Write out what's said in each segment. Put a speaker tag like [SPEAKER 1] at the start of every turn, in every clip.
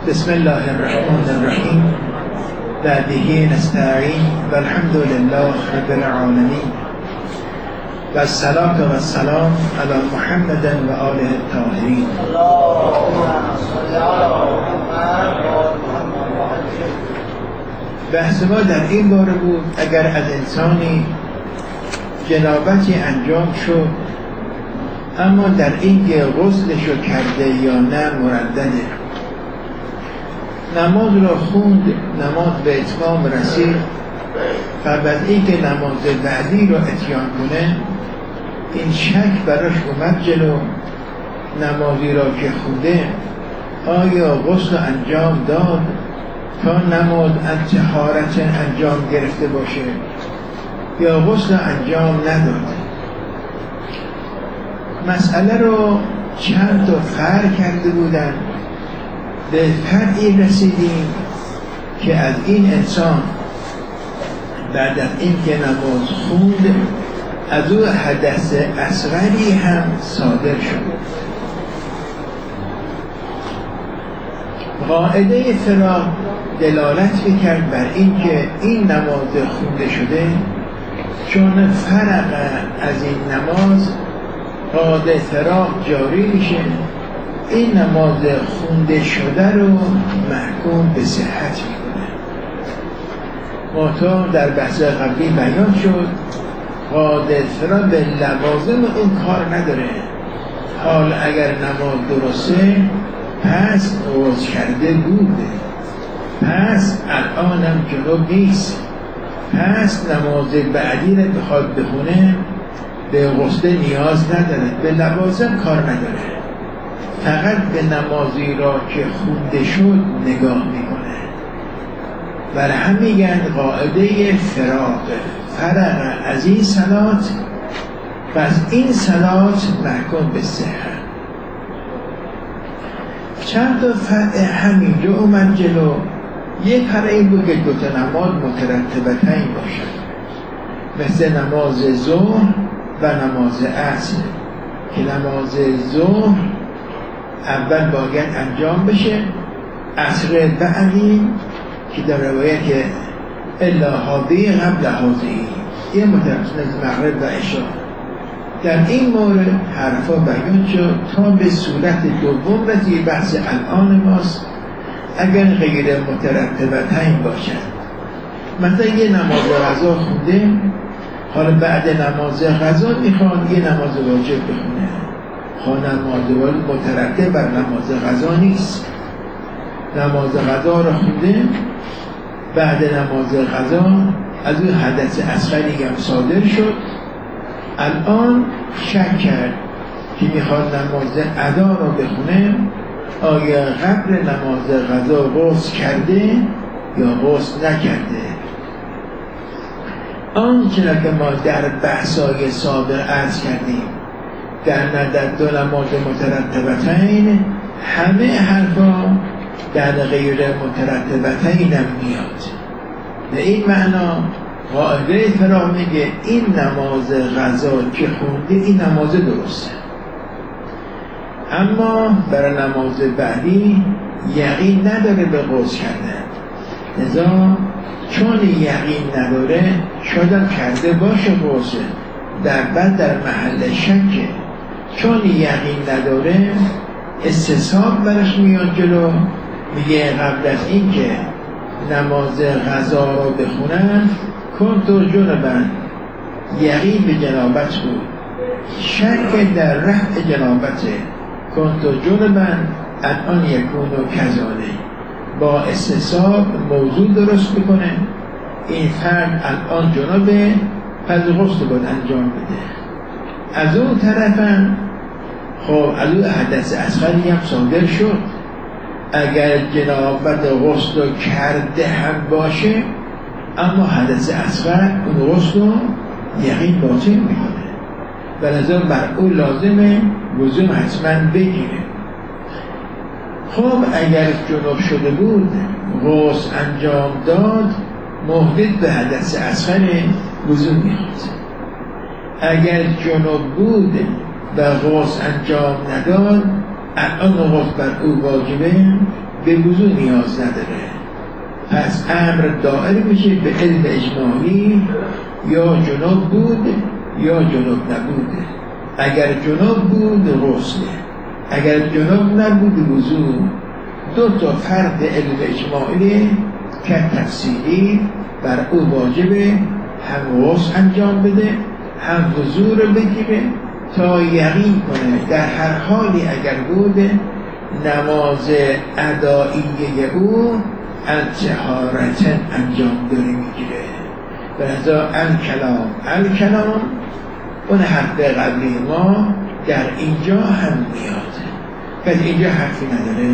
[SPEAKER 1] بسم الله الرحمن الرحیم و به نستعین و الحمد لله رب العالمین و الصلاة و السلام علی محمد و آله الطاهرین. بحث ما در این باره بود اگر از انسانی جنابتی انجام شد اما در این که غسلشو کرده یا نه مردده، نماز را خوند، نماز به اتمام رسید و بعد این که نماز بعدی را اتیان کنه، این شک براش اومد جلو نمازی را که خونده آیا غسل انجام داد تا نماز از طهارت انجام گرفته باشه یا غسل انجام نداد. مسئله رو چند تا فرق کرده بودن، به فرقی رسیدیم که از این انسان بعد از این که نماز خوند از او حدث اصغری هم صادر شد. قاعده فراغ دلالت میکرد بر این که این نماز خونده شده چون فرق از این نماز قاعده فراغ جاری میشه، این نماز خونده شده رو محکوم به صحت میکنه. ما در بحث قبلی بیان شد قاعده فراغ به لوازم اون کار نداره. حال اگر نماز درسته پس غسل کرده بوده، پس الانم جنوب نیست، پس نماز بعدی رو بخواد بخونه به غسل نیاز نداره، به لوازم کار نداره، فقط به نمازی را که خونده شد نگاه میکنه. بر هم میگن قاعده فراغ، فرق از این صلات پس این صلات محکوم به صحت. چند تا فرق همینجا اومد جلو. یک فرق این بود که دو تا نماز مترتبتین باشد، مثل نماز ظهر و نماز عصر که نماز ظهر اول باید انجام بشه، عصر بعدی که در روایت که الا هادی قبل هادی یه مترتب مغرب و عشاء. در این مورد حرفا بیان شد تا به صورت دوم رسید بحث الان ماست. اگر غیر مترتبتین باشد، مثلا یه نماز غذا خونده، حالا بعد نماز غذا میخواد یه نماز واجب بخونه، نماز مترتب بر نماز غذا نیست. نماز غذا رو خونده، بعد نماز غذا از اون حدث اصغری هم صادر شد، الان شک کرد که میخواد نماز ادا رو بخونه، آیا قبل نماز غذا غسل کرده یا غسل نکرده. آنچه که ما در بحثای سابق عرض کردیم در دو نماز مترتبتین، همه حرفا در غیر مترتبتین هم میاد. به این معنا قاعده فراغ میگه این نماز غذا که خونده این نماز درسته، اما برای نماز بعدی یقین نداره به غسل کردن، لذا چون یقین نداره شاید کرده باشه غسل، در محل شکه، چون یقین نداره استصحاب برش میاد جلو، میگه قبل از این که نماز غذا رو بخونن کنتو جنبا، یقین به جنابت بود، شک در رفع جنابته، کنتو جنبا الان یکونو کذانه، با استصحاب موضوع درست بکنه این فرد الان جنابه پس غسل باید انجام بده. از اون طرفم خب از اون حدث اصغری هم صادر شد، اگر جنابت غسل کرده هم باشه اما حدث اصغر اون غسل یقین باطل میکنه و لذا بر اون لازمه وضو حتما بگیره. خب اگر جنوب شده بود غسل انجام داد، محدث به حدث اصغر وضو میخواد. اگر جنوب بود و غسل انجام نداد الان غسل بر او واجبه، به وضو نیاز نداره. پس امر دائر میشه به علم اجمالی، یا جنوب بود یا جنوب نبود. اگر جنوب بود غسل، اگر جنوب نبود وضو. دو تا فرد علم اجمالی که تفصیلی بر او واجبه هم غسل انجام بده هم وضو رو بگیره تا یقین کنه در هر حالی اگر بود نماز ادائیه او الطهارت انجام داره میگیره. به نظر الکلام اون حرف قبلی ما در اینجا هم میاد، پس اینجا حرفی نداره.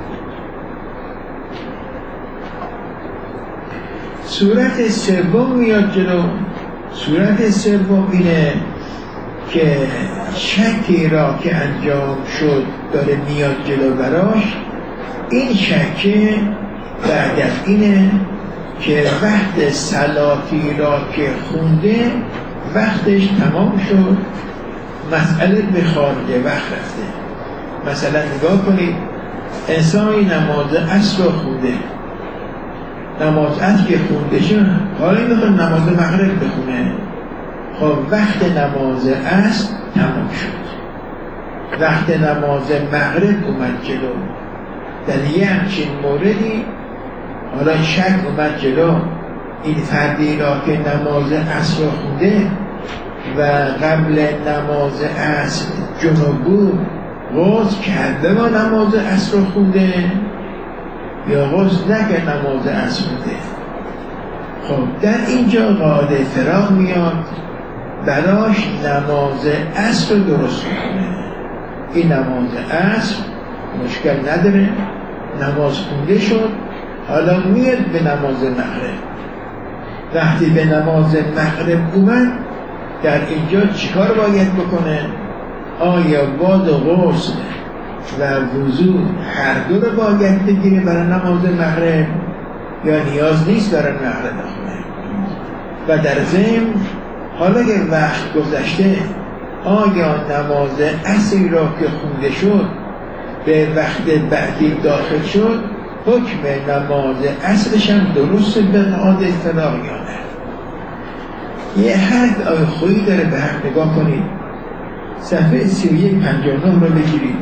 [SPEAKER 1] صورت سوم میاد جلو. صورت سوم اینه که شکی را که انجام شد داره میاد جلو براش. این شکه بعد از اینه که وقت صلاتی را که خونده وقتش تمام شد، مسئله به خارج وقت رفته. مثلا نگاه کنید، انسانی نماز عصر رو خونده، نماز عصر که خونده شد حالا میخواد نماز مغرب بخونه. خب وقت نماز عصر تمام شد، وقت نماز مغرب اومد جلو. در یه همچین موردی حالا شک اومد جلو، این فردی را که نماز عصر را خونده و قبل نماز عصر جنوب بود غسل کرده و نماز عصر را خونده یا غسل نکرد نماز عصر خونده. خب در اینجا قاعده فراغ میاد براش نماز عصر رو درست کنه. این نماز عصر مشکل نداره، نماز خونده شد، حالا میاد به نماز مغرب. وقتی به نماز مغرب اومد در اینجا چیکار باید بکنه؟ آیا باید غسل و وضو هر دو رو باید بگیره برای نماز مغرب یا نیاز نیست برای مغرب بخونه؟ و در ضمن حالا که وقت گذشته آیا نماز عصری را که خونده شد به وقت بعدی داخل شد حکم نماز عصرش هم درست به قاعده فراغ یا نه؟ یه حد آیه خویی داره، به حق نگاه کنید. صفحه 3159 رو بگیرید.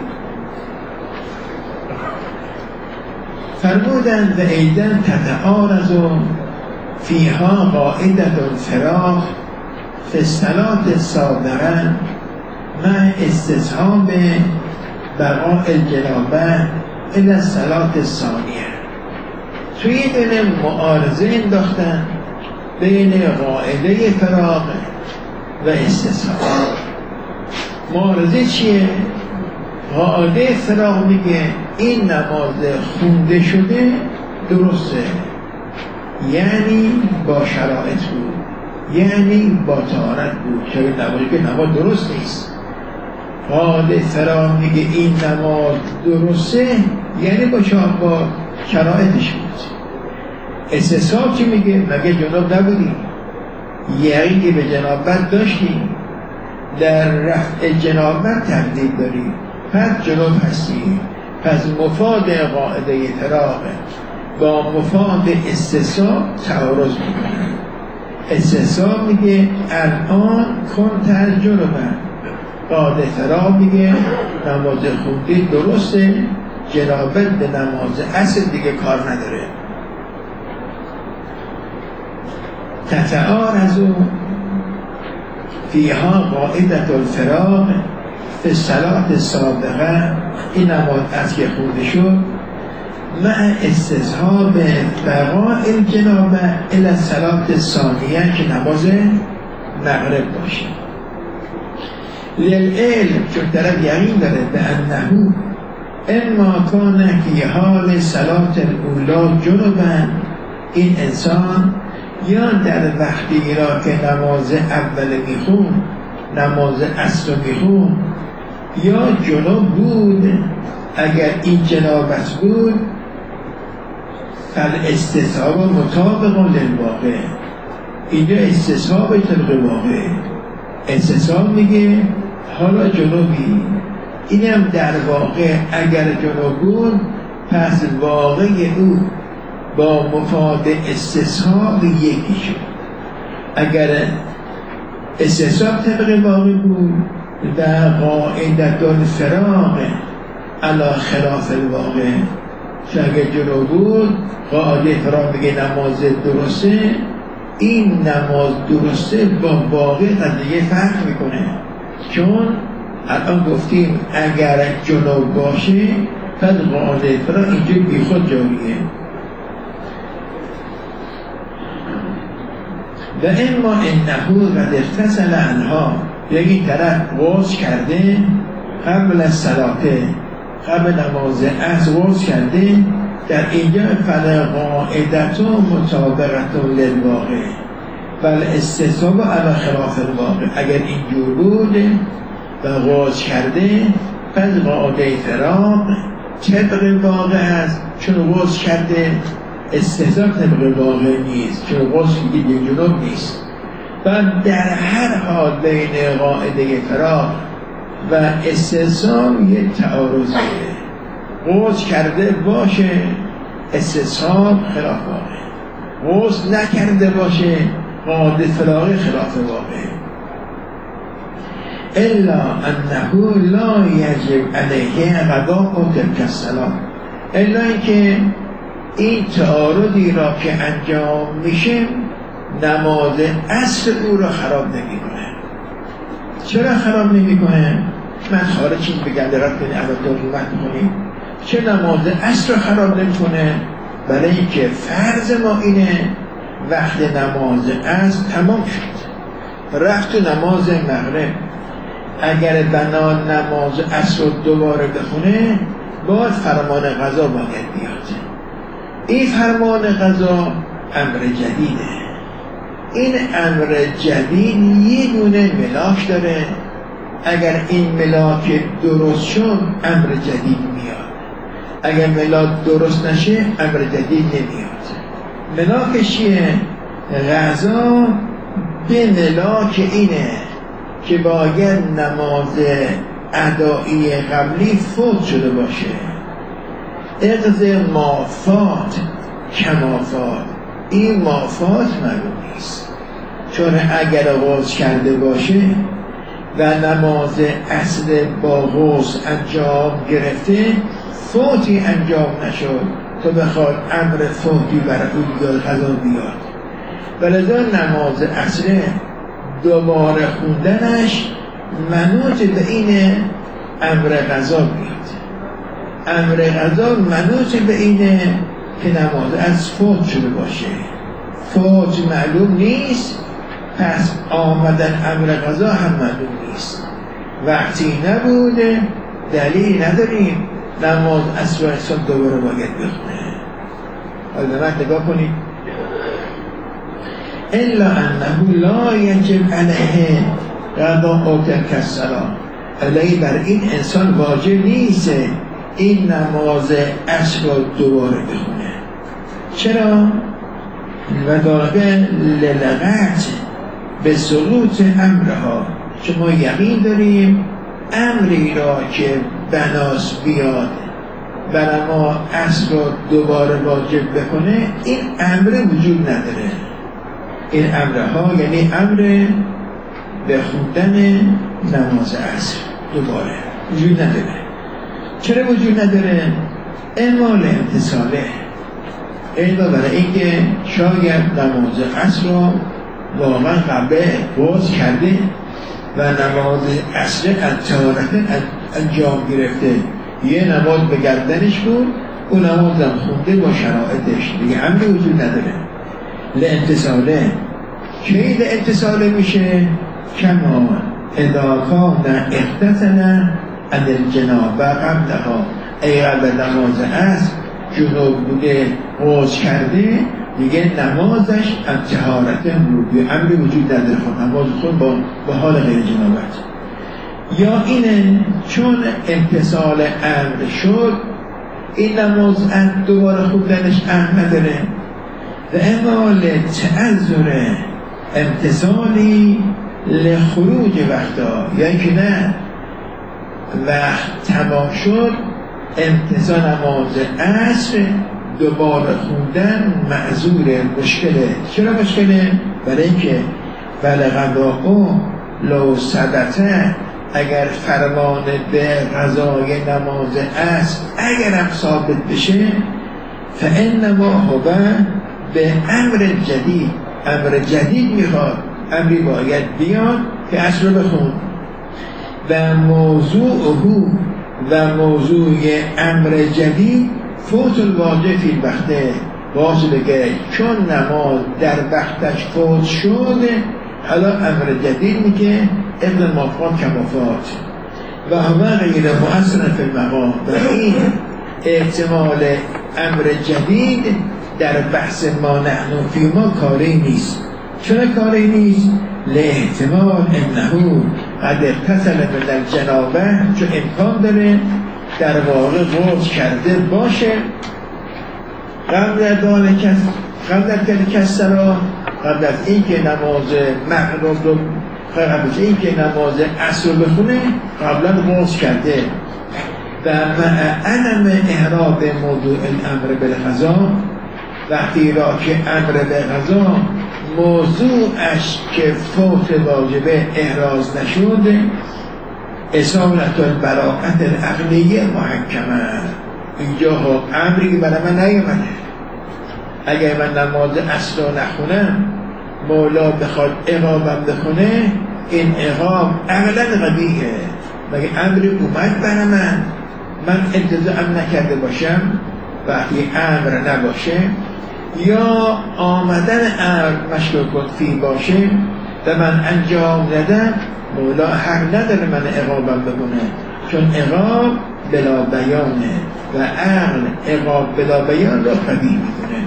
[SPEAKER 1] فرمودند و ایدن تتعارض فیها قاعدة الفراغ فی الصلاة السابقة مع استصحاب بقاء الجنابه الی الصلاة الثانیه. توی دل معارضه انداختن بین قاعده فراغ و استصحاب. معارضه چیه؟ قاعده فراغ میگه این نماز خونده شده درسته، یعنی با شرایط بود، یعنی با طهارت بود، چرا نمازی که نماز درست نیست. قاعده فراغ میگه این نماز درسته یعنی با شرایطش بود. استصحاب چی میگه؟ مگه جناب نبودی؟ یعنی که به جنابت داشتی، در رفع جنابت تردید داری، پس جناب هستی. پس مفاد قاعده فراغ با مفاد استصحاب تعارض میکنه. استصحاب میگه الان کنت جنبا، قاعده فراغ میگه نماز خوندی درسته، جنابت به نماز عصر دیگه کار نداره. تتعارض فیها قاعدة الفراغ فی الصلاة السابقة، این نماز عصر که خونده شد مع استصحاب بقاء الجنابه الی الصلاة الثانیه که نماز مغرب باشه. للعلم چون طرف یقین داره به انه اما کان فی حال صلاة الاولا جنبا، این انسان یا در وقتی را که نماز اول میخون نماز عصر میخون یا جنوب بود، اگر این جنابت بود فالاستصحاب مطابق للواقع، اینجا استصحاب طبق واقع. استصحاب میگه حالا جنوبی، اینم در واقع اگر جنوب بود پس واقع او با مفاد استصحاب یکی شد. اگر استصحاب طبق واقع بود در قاعدت الفراق علی خلاف الواقع، چون اگر جنوب بود قاعده فراق میگه نماز درسته، این نماز درسته با واقع قضیه فرق میکنه. چون الان گفتیم اگر جنوب باشه پس قاعده فراق اینجا بی خود جاریه. و اما انه قد اغتسل عنها، یعنی این طرف غسل کرده قبل از صلات، قبل نماز عصر غسل کرده، در اینجا فالقاعدة مطابقة للواقع فالاستثاب علی خلاف الواقع. اگر اینجور بود و غسل کرده پس قاعده فراق طبق واقع است، چون غسل کرده. استثاب طبق واقع نیست، چون غسل دیگه جنوب نیست. و در هر حال بین قاعده فراق و استثاب یه تعارضه. غسل کرده باشه استصحاب خلاف واقع، غسل نکرده باشه قاعده فراق خلاف واقع. الا انه لا یجب علیه قضاء تلک الصلاة، الا اینکه این تعارضی را که انجام میشه نماز عصر او را خراب نمیکنه. چرا خراب نمیکنه؟ من خارجی بگم درست کنید الان ترجمه کنید. چه نماز عصر را خراب نمیکنه؟ برای اینکه فرض ما اینه وقت نماز عصر تمام شد، رفت تو نماز مغرب، اگر بنا نماز عصر رو دوباره بخونه باید فرمان قضا باید بیاد. این فرمان قضا امر جدیده. این امر جدید یه دونه ملاک داره. اگر این ملاک درست شد امر جدید میاد، اگر ملاک درست نشه امر جدید نمیاد. ملاکش چیه؟ قضا به ملاک اینه که باید نماز ادایی قبلی فوت شده باشه. اقضی مافات کمافات، این مافات معلوم نیست، چون اگر غسل کرده باشه و نماز اصل با غسل انجام گرفته فوتی انجام نشد تا بخواد امر فوتی برای او بیاد قضا بیاد. ولذا نماز اصل دوباره خوندنش منوط به این امر قضا بیاد. امر قضا منوط به اینه که نماز از فوت شده باشه. فوت معلوم نیست، پس آمدن امر قضا هم معلوم نیست. وقتی نبوده دلیل نداریم نماز از حساب دوباره باید بخونه. حالا من نگاه کنید. الا انه لا یجب علیه قضاء تلک الصلاة، علیه بر این انسان واجب نیست این نماز عصر رو دوباره بخونه. چرا؟ و داقه للغت به سقوط امرها، چون ما یقین داریم امری را که بناس بیاد برای ما عصر رو دوباره واجب بکنه این امر وجود نداره. این امرها یعنی امر به خوندن نماز عصر دوباره وجود نداره. چرا وجود نداره؟ اعمال امتصاله، الا برای اینکه شاید نماز عصر رو واقعا قبل باز کرده و نماز عصر طهارت انجام گرفته، یه نماز به گردنش بود اون نماز هم خونده با شرایطش، دیگه امر وجود نداره. لامتصاله، کی اتصاله میشه؟ کما اذا کان اغتسل عن الجنابه قبلها، ای قبل نماز عصر جنوب بوده غسل کرده دیگه نمازش از طهارت روبی امری وجود نداره، خود نماز خود با حال غیر جنابت. یا اینه چون امتصال امر شد این نماز دوباره خوندنش امر نداره. و اما لتعذر امتصالی لخروج وقتا، یعنی که نه وقت تمام شد امتثال نماز عصر دوباره خوندن معذوره، مشکله. چرا مشکله؟ برای اینکه بلغداء لو ثبته، اگر فرمان به قضای نماز عصر اگر هم ثابت بشه، فانما هو به امر جدید، امر جدید میخواد، امری باید بیاد که عصر رو بخون. و موضوع امر جدید فوت الواجب فی الوقت، باز بگه چون نماز در وقتش فوت شد، حالا امر جدید میگه ابن مافات کمافات و همه غیر مؤثر فی المقام. و این احتمال امر جدید در بحث ما نحن فی ما کاری نیست. چرا کاری نیست؟ لاحتمال انه قد اتصل من الجنابه، چون امکان داره در واقع غسل کرده باشه قبل از کسرا، قبل از اینکه نماز مغرب رو، قبل از اینکه نماز عصر بخونه قبلا غسل کرده. و مع علم احراب موضوع الامر بالقضا، وقتی را که امر به قضا موضوعش که فوت واجبه احراز نشده، اصالت البراءت العقلیه محکمه. اینجا امری که برای من نیومده، اگر من نماز عصر رو نخونم مولا بخواد اقامم بخونه، این اقام عقلا قبیحه. مگه امری اومد برای من انتظام نکرده باشم؟ وقتی امر نباشه یا آمدن امر مشکوک فی باشه و من انجام ندم، مولا حق نداره من اقامم بکنه، چون اقام بلا بیانه و عقل اقام بلا بیان را قبیح میکنه.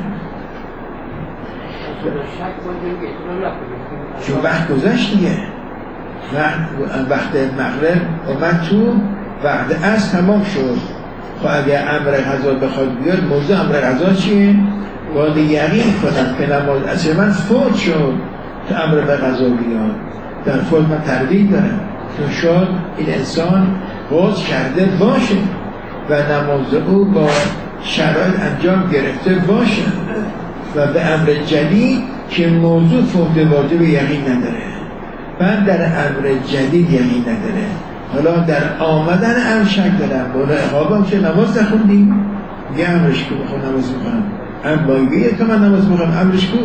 [SPEAKER 1] چون وقت گذشت دیگه، وقت مغرب اومد تو، وقت عصر تمام شد. خب اگر امر قضا بخواد بیاد، موضوع امر قضا چیه؟ باید یقین کنم که نماز عصر من فوت شد تا امر به قضا بیاد. در فوت من تردید دارم، چون شاید این انسان غسل کرده باشه و نماز او با شرایط انجام گرفته باشه و به امر جدید که موضوع فوت واجب یقین نداره، من در امر جدید یقین نداره. حالا در آمدن امر شک دارم، بالا اقامم که نماز نخوندیم یه امرش که بخون نماز میکنم، امر بایگیه که من نماز میکنم، امرش کو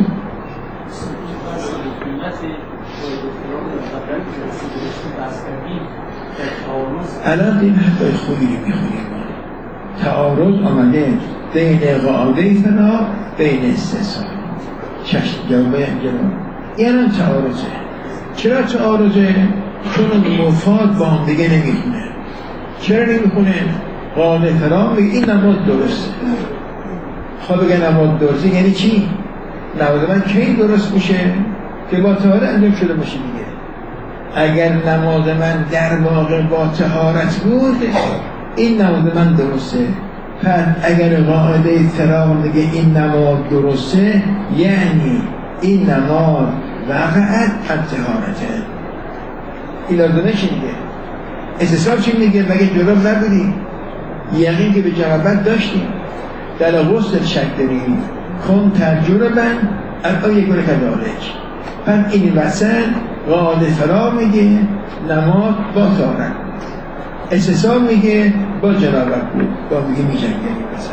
[SPEAKER 1] الان این حرفای خوبی رو میخونیم. تعارض آمده بین قاعده فنا بین استثناء. چشم جوابه همجرم این هم تعارضه. چرا تعارضه؟ چون مفاد با هم دیگه نمیخونه. چرا نمیخونه؟ قاعده فنا میگه این نماز درسته. خب بگه نماز درسته یعنی چی؟ نماز من کی درست میشه؟ که با طهارت انجام شده باشه دیگه. اگر نماز من در واقع با طهارت بود، این نماز من درسته. پس اگر قاعده فراغ میگه این نماز درسته، یعنی این نماز وقعت از طهارته. این لازمه چی میگه؟ استثناء چی میگه؟ مگه جرم نبودی؟ یقین که به جنابت داشتیم، در غسل شک داریم، کن تجربن الان یک بار کدالج. پس این وسط قاعده فرا میگه نماز با طهارت، استثناء میگه با جنابت بود، با میگه میجنگه مثلا.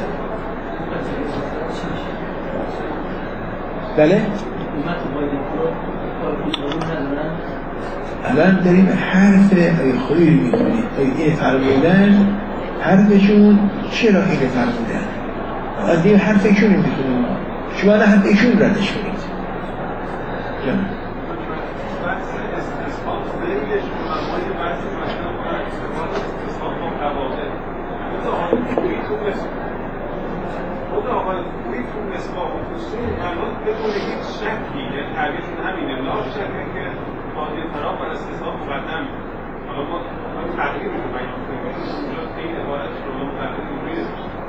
[SPEAKER 1] بله؟ الان داریم حرف ای خویی رو میکنیم، این فرمودن حرفشون چرا این فرمودن؟ از این حرفشون رو میکنیم، شما نه حرف ایشون ردش کنید. جان
[SPEAKER 2] بدون هیچ شکی تعبیرشون همینه، لا شکه که قاعده فراغ و استثناء مقدم. حالا ما تغییر رو بیان کنیم، این عبارت رو مقدم می‌بینیم.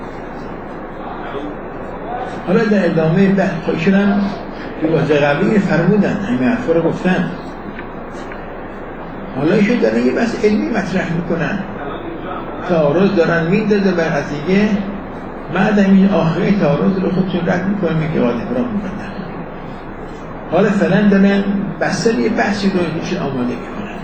[SPEAKER 1] حالا در ادامه خودشونم که واضح قبلی فرمودن، همه حرفا رو گفتن. حالا ایشون دارن یه بحث علمی مطرح میکنن. تعارض دارن میندازه بر قضیه، بعد این آخری تعارض رو خودشون رد میکنه، میگه قاعده فرام میکنن. حالا فعلا دارن بسته یه بحثی رو روش آماده میکنن.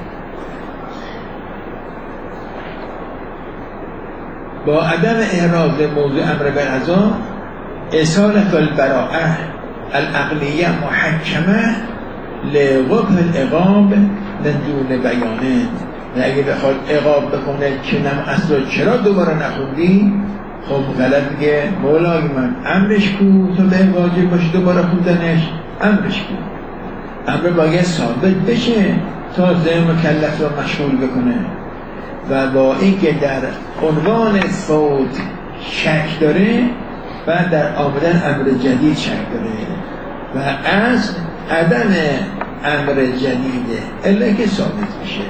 [SPEAKER 1] با عدم احراز موضوع امر بالقضا اصالة البراءة العقلیه محکمه لقبح العقاب من دون بیانه. و اگه بخواد عقاب بکنه که اصلا چرا دوباره نخوندی، خب غلط میگه مولای من امرش کو تو به واجب باشه دوباره خوندنش، امرش کو. امر باید ثابت بشه تا ذهن مکلف رو مشغول بکنه. و با اینکه در عنوان فوت شک داره و در آمدن امر جدید شک داره و از عدم امر جدیده الا که ثابت میشه.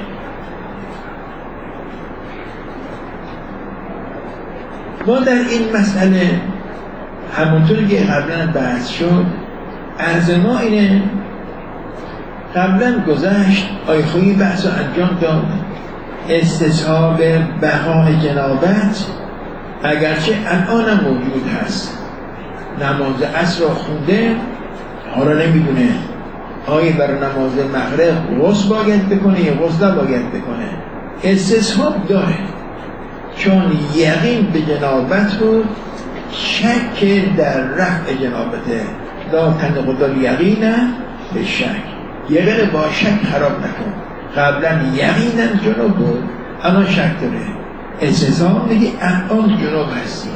[SPEAKER 1] ما در این مسئله همونطور که قبلا بحث شد، عرض ما اینه، قبلا گذشت آیخویی بحث رو انجام داد، استصحاب بقای جنابت اگرچه الانم موجود هست. نماز عصر رو خونده، حالا نمیدونه آیا برای نماز مغرب غسل باید بکنه یا غسل نباید بکنه. استصحاب داره چون یقین به جنابت رو شک در رفع جنابته. لا تنقض الیقین به شک، یقین با شک خراب نکن. قبلا یقینا جنوب بود، الان شک داره، استصحاب میگه الان جنوب هستی.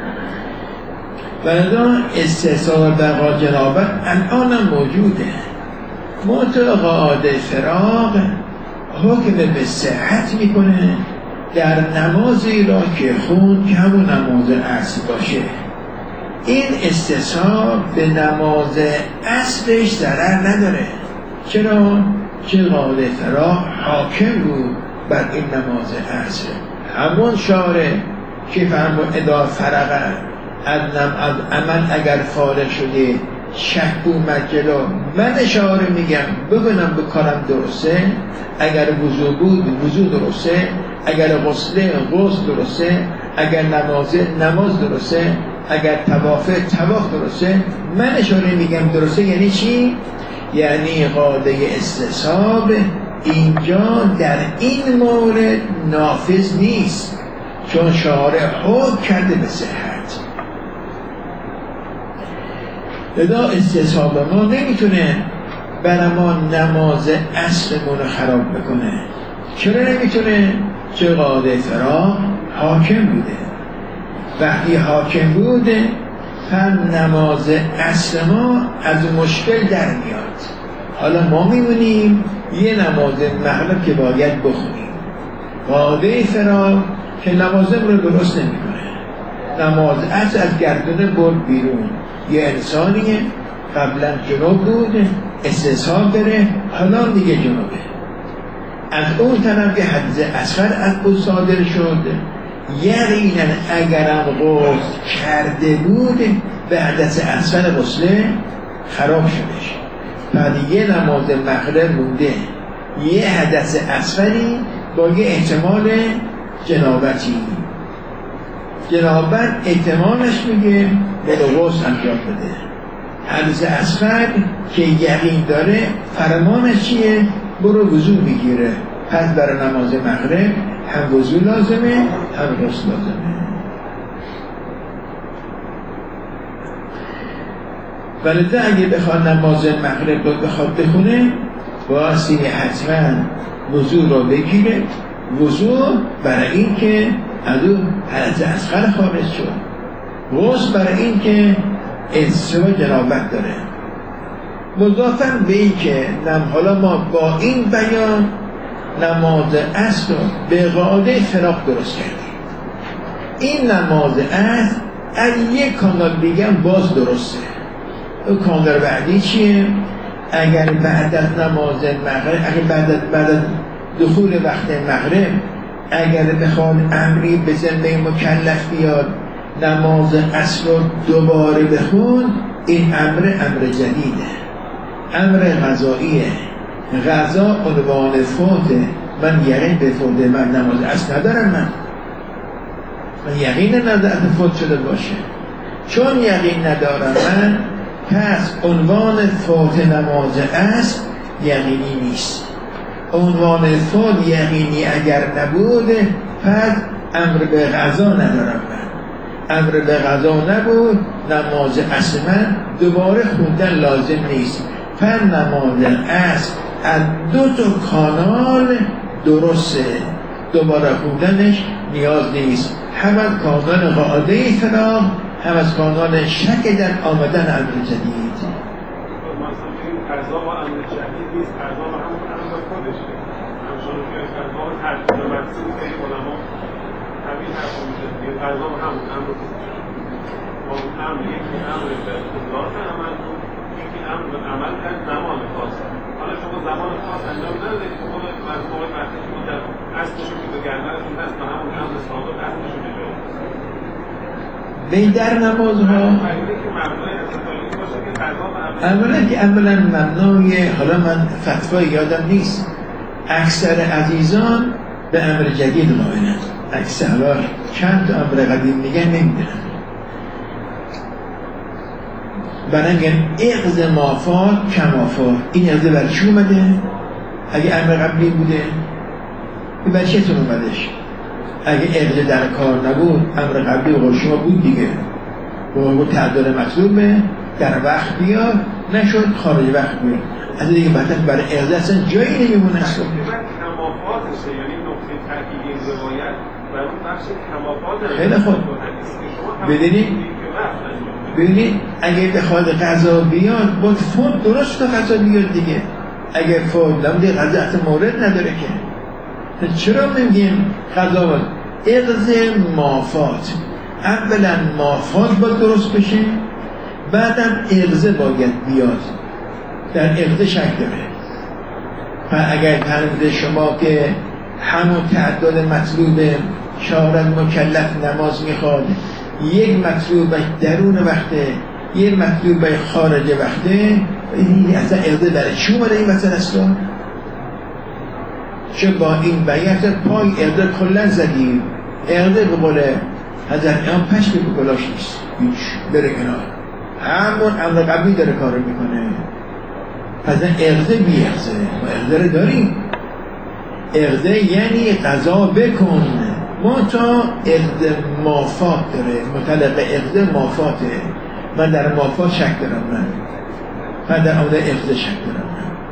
[SPEAKER 1] بنابراین استصحاب بقا جنابت الان هم موجوده. متقاعد فراغ حکم به صحت میکنه در نمازی را که خوند که همون نماز عصر باشه. این استصحاب به نماز عصرش ضرر نداره. چرا؟ چه قاعده فراغ حاکم بود بر این نماز عصر. همون شارع که فرمود اذا فرغ از عمل اگر فارغ شده شک اومد جلو، من اشاره میگم ببینم به کارم درسته، اگر وضو بود وضو درسته، اگر غسل درسته، اگر نماز درسته، اگر طواف درسته، من اشاره میگم درسته. یعنی چی؟ یعنی قاعده استصحاب اینجا در این مورد نافذ نیست چون شارع حکم کرده به صحت. لذا استصحاب ما نمیتونه برای ما نماز عصرمون رو خراب بکنه. چرا نمیتونه؟ چه قاعده فراغ حاکم بوده. وقتی حاکم بوده هم نماز عصر ما از مشکل در میاد. حالا ما میمونیم یه نماز مغرب که باید بخونیم، قاعده فراغ که نمازم رو درست نمیکنه. نماز عصر از گردونه برد بیرون، یه انسانیه قبلا جنوب بود، استصحاب داره، حالا دیگه جنوبه. از اون طرف یه حدیث اصغر از او صادر شد، یقینا اگرم غسل کرده بود به حدث اصغر غسله خراب شدش. بعد یه نماز مغرب مونده، یه حدث اصغری با یه احتمال جنابتی. جنابت احتمالش میگه به غسل انجام بده. حدث اصغر که یقین داره فرمانش چیه؟ برو وضو بگیره. پس برای نماز مغرب هم وضو لازمه هم غسل لازمه. ولذا اگه بخواد نماز مغرب رو بخواد بخونه واسه حتما وضو رو بگیره. وضو برای این که از اون حدث اصغر خارج شد، غسل برای این که استثبات جنابت داره. مضافاً به این که حالا ما با این بیان نماز عصر رو به قاعده فراغ درست کردیم. این نماز عصر از یک کانال دیگه باز درسته. اون کانال بعدی چیه؟ اگر بعد از نماز مغرب، اگر بعد از دخول وقت مغرب اگر بخواد امری به ذمه مکلف بیاد نماز عصر رو دوباره بخون، این امر جدیده، امر قضاییه. قضا عنوان فوته. من یقین به فوت من نماز عصر ندارم، من من یقین ندارم فوت شده باشه. چون یقین ندارم من، پس عنوان فوت نماز عصر یقینی نیست. عنوان فوت یقینی اگر نبود، پس امر به قضا ندارم من. امر به قضا نبود، نماز عصر من دوباره خوندن لازم نیست. پس نماز عصر از 2 کانال درسته، دوباره خوندنش نیاز نیست. هم از کانال قاعده فراغ، هم از کانال شک در آمدن امر جدید.
[SPEAKER 2] مثلا این قضا با امر جدید نیست، قضا با همون امر خودشه. همچنان که قضا با ترتیب مقصود خیلی علما همین حرف میشه دیگه. قضا با همون امر خودشه. با اون امر یکی امر به ذات عمل بود، یکی امر به عمل کرد زمان خاص. حالا شما زمان خاص انجام ندادید که خود موقع وقتی که در اصلشو که به گردنتون دست به همون امر ثابت اصلشو بجایی.
[SPEAKER 1] به در نمازها اولا مبنای، حالا من فتوا یادم نیست، اکثر عزیزان به امر جدید قائلند. اکثر چند امر قدیم میگن نمیدونم. برای میگن اغز مافات کمافات. این اغز برای چی اومده؟ اگه امر قبلی بوده برای چطور اومدش؟ اگه اغز در کار نبود، امر قبلی و شما بود دیگه، با تعداد مطلوبه در وقت بیاد، نشد خارج وقت بیاد. از دیگه بعد برای اغز اصلا جایی نمیمونه.
[SPEAKER 2] کمافاتشه، یعنی نقطه تحقیق این روایت و اون بخش کمافات.
[SPEAKER 1] خیلی خوب. ببینید اگه بخواد قضا بیاد، باید فوت درست تا قضا بیاد دیگه. اگه فوت نبوده قضا اصلا مورد نداره که. چرا میگیم قضا باید اغز مافات؟ اولا مافات باید درست بشه، بعدم اغزه باید بیاد. در اغزه شک داره. و اگر فرموده شما که همون تعداد مطلوب شهرت مکلف نماز میخواد، یک مطلوب درون وقته، یک مطلوب خارج وقته، این اصلا اغزه برای چی اومده این مسئله است؟ چه با این بیعت پای اغزه کلن زدیم. اغزه به قول حضرت امام پشت به گلاش نیست، هیچ بره کنار، همون امر قبلی داره کار میکنه. پس اغزه بی اغزه، ما اغزه رو داریم. اغزه یعنی قضا بکن، ما تا اغزه مافات داره، مطلق اغزه مافاته. من در مافات شک دارم، من در آمده اغزه شک دارم.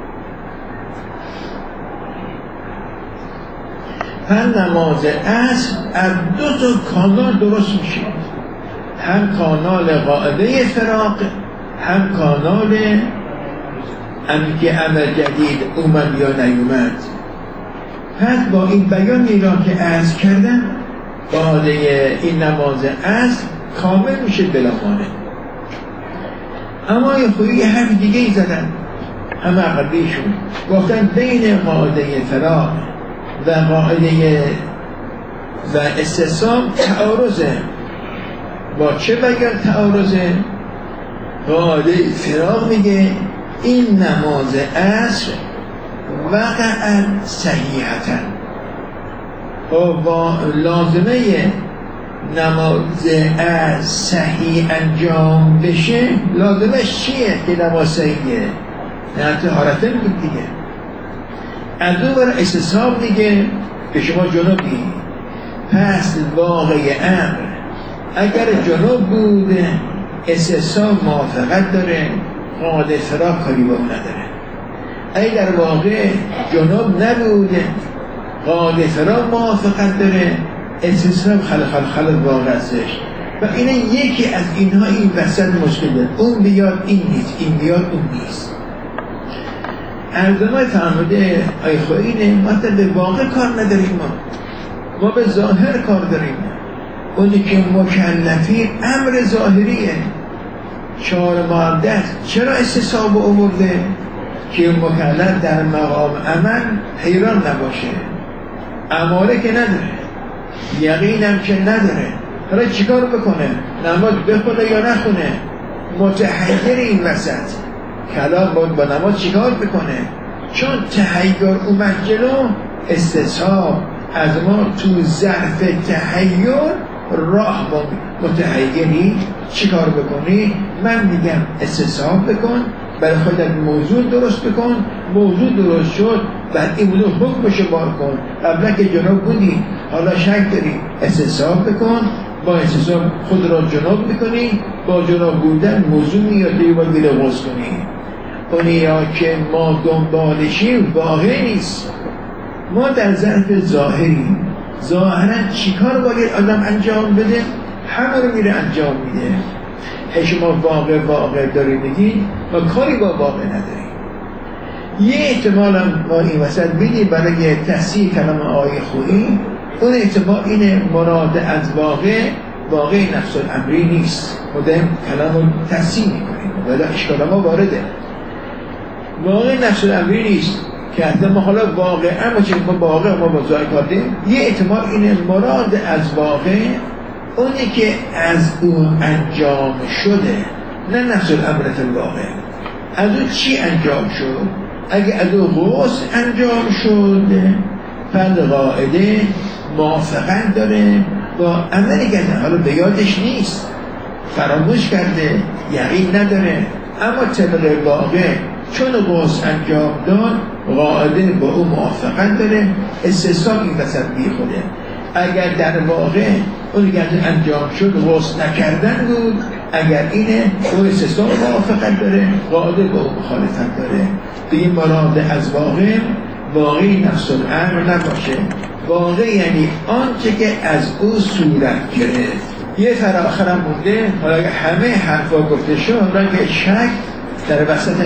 [SPEAKER 1] پس نماز عصر از 2 کانال درست میشه، هم کانال قاعده فراق، هم کانال که امر جدید اومد یا نیومد. پس با این بیانی را که عرض کردم، قاعده این نماز عصر کامل میشه بلا مانع. اما یه خویی حرف دیگه ای زدن همه قبلیشون، گفتن بین قاعده فراق و قاعده و استثناء تعارضه. با چه بیان تعارضه؟ قاعده فراق میگه این نماز عصر وقعا صحیحتن، و لازمه نماز عصر صحیح انجام بشه، لازمش چیه که نماز صحیحه؟ نه طهارتن بود دیگه. از اون بر استثناء دیگه که شما جنوبی، پس واقع امر اگر جنوب بود استثناء موافقت داره، قاعده فراق کاری با اون نداره. اگه در واقع جنوب نبوده، قاعده فراق موافقت داره، استثناء خلق واقع ازش. و اینه یکی از اینها این وسط مشکل داره، اون بیاد این نیست، این بیاد اون نیست. ارزمای فرموده آی خوینه، ما به واقع کار نداریم، ما به ظاهر کار داریم. اونی که مکلفی امر ظاهریه. 4 ماده چرا استثناء به آورده؟ که مکلف در مقام عمل حیران نباشه، اماره که نداره، یقینم که نداره، حالا چیکار بکنه؟ نماز بخونه یا نخونه؟ متحیر این وسط کلام باید با نماز چیکار بکنه؟ چون تحیر اومد جلو، استثناء از ما تو ظرف تحیر راه با متحیری چی کار بکنی؟ من میگم استصحاب بکن، برای خودت موضوع درست بکن، موضوع درست شد بعد این موضوع حکمشو بار کن. قبلا که جنوب بودی حالا شک داری، استصحاب بکن، با استصحاب خود را جنوب میکنی، با جنوب بودن موضوع میاد دیگه باید میره غسل کنی. اونیا که ما دنبالشیم واقع نیست. ما در ظرف ظاهریم، ظاهرا چیکار باید آدم انجام بده همه رو میره انجام میده. شما واقع داری میگید و کاری با واقع نداری. یه احتمال هم ما این وسط میدیم برای تصحیح کلام آیه خویی. اون احتمال اینه مراد از واقع نفس الامری نیست. مدام کلام رو تصحیح میکنیم ولی اشکال ما وارده. واقع نفس الامری نیست که حتی ما حالا واقعا ما با ظاهر کردیم. یه احتمال اینه مراد از واقع اونی که از اون انجام شده، نه نفس الامرت الواقع. از اون چی انجام شد؟ اگه از اون غسل انجام شد فرد قاعده موافقت داره با عملی که حالا به یادش نیست، فراموش کرده، یقین نداره، اما طبق واقع چون غسل انجام داد قاعده با اون موافقت داره، استثناء این وسط بی خوده. اگر در واقع اون که انجام شد غسل نکردن بود، اگر اینه اون استثناء موافقت داره، قاعده با اون مخالفت داره. دیگه مراد از واقعی نفس الامر نباشه. واقع یعنی آنچه که از او صورت گرفت. یه فراخرم مونده، حالا همه حرفا گفته شد، حالا که شک در وسط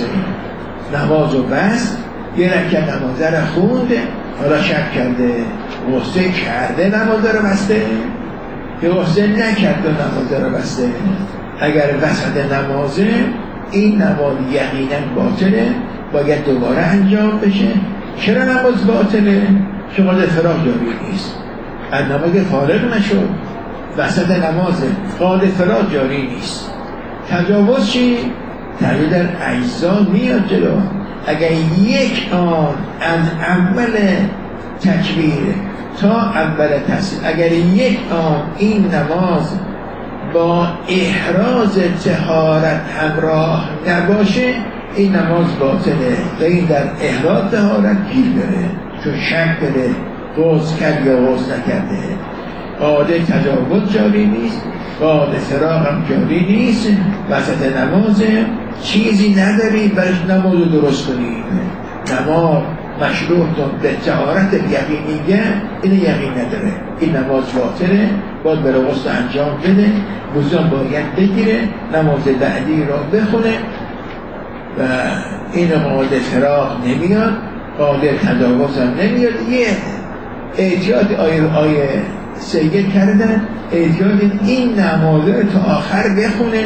[SPEAKER 1] نماز و بس، یه رکعت نمازه رو خونده، حالا شک کرده غسل کرده نمازه رو بسته که غسل نکرده نمازه رو بسته. اگر وسط نمازه این نماز یقینا باطله، باید دوباره انجام بشه. چرا نماز باطله؟ شما فراغ جاری نیست، از نماز فارغ نشد، وسط نمازه قاعده فراغ جاری نیست. تجاوز چی؟ تجاوز در اجزا میاد جلو. اگر یک آن از اول تکبیر تا اول تسلیم، اگر یک آن این نماز با احراز طهارت همراه نباشه این نماز باطله و این در احراز طهارت گیر بره، چون شک بره غسل کرد یا غسل نکرده. قاعده تجاوز جاری نیست، قاعده فراغ هم جاری نیست. وسط نماز چیزی نداری برش نماز رو درست کنی. نماز مشروع به طهارت یقینیه، این یقین نداره، این نماز باطله، باید بره غسل انجام بده، وضو باید بگیره، نماز بعدی را بخونه و این قاعده فراغ نمیاد، قاعده تجاوز هم نمیاد. یه احتیاط آیه سید کردن، احتیاط این نمازه تا آخر بخونه،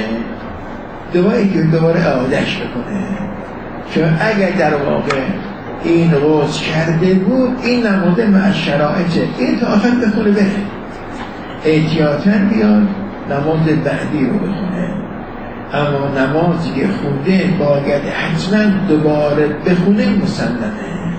[SPEAKER 1] دوباره اعادهش بکنه. چون اگر در واقع این غسل کرده بود این نمازه مع شرایطه، این تا آخر بخونه بره، احتیاطاً بیاد نماز بعدی رو بخونه. اما نمازی که خونده باید حتما دوباره بخونه مسلمه.